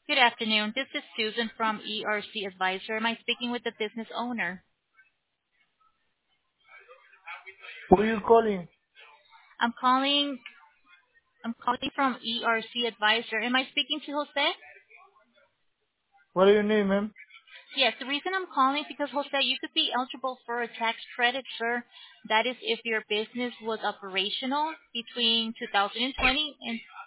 Good afternoon. This is Susan from ERC Advisor. Am I speaking with the business owner? Who are you calling? I'm calling I'm calling from ERC Advisor. Am I speaking to Jose? What are your name, ma'am? Yes, the reason I'm calling is because, Jose, you could be eligible for a tax credit, sir. That is if your business was operational between 2020 and